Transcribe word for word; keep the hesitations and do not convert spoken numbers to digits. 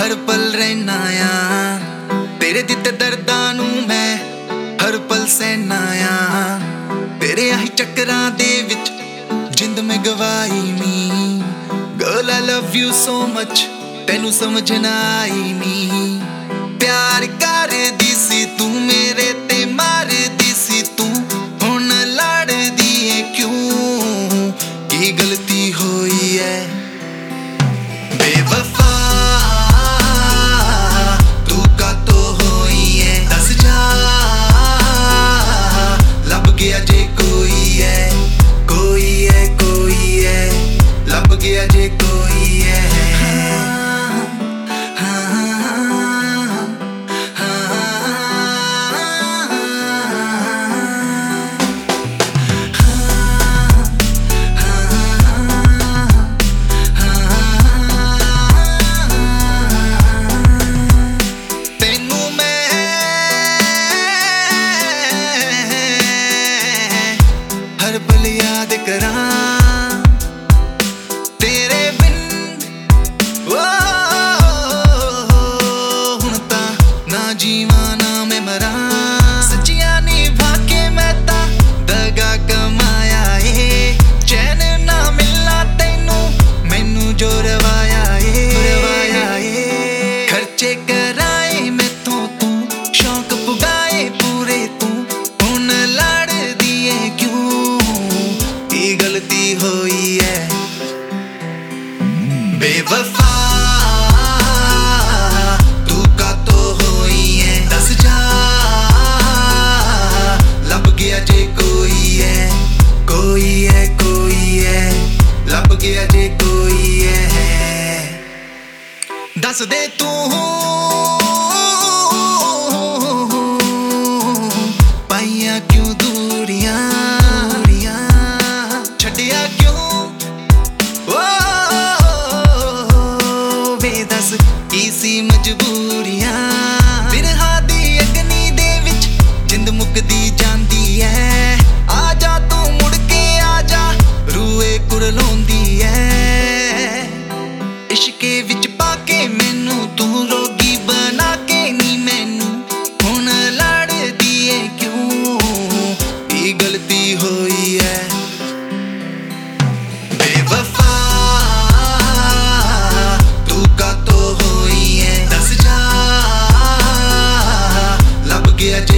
हर पल रहना आ तेरे दिते दर्दां नू मैं हर पल सहना आ तेरे आही चक्करां दे विच जिंद में गवाई नी girl I love you so much तेनू समझ ना आई नी प्यार कर दी सी तू मेरे ते मार दी सी तू हुण लड़दी है क्यों की गलती होई है बेवफा तू का तो होई है दस जा लब गया जे कोई है कोई है कोई है लब गया जे कोई है हर पल याद करा तेरे बिन ओ हुण तां ना जीवा ना मैं मरा सच्चियां निभा के मैं तां दगा कमाया ए चैन ना मिलना तैनू मैनू जो रवाया ए रवाया ए खर्चे कराए मैथों तू शौक पुगाए पूरे तू हुण लड़दी है क्यों गलती होई है बेवफा तू का तो होई है दस जा लब गया जे कोई है कोई है कोई है लब गया जे कोई है दस दे तू पाइया क्यों दूरियां छड़िया क्यों ओ वे दस इसी मजबूरियां बिरहा दी अग्नि दे विच जिंद मुकदी जांदी है आ जा तू मुड़ के आ जा रूए कुरलोंदी है इश्के विच पाके मैनू तू रोगी बना के नी मैनू हुण लड़दी है क्यों ये गलती होई है बेवफा तू का तो होई है दस जा लब गया जे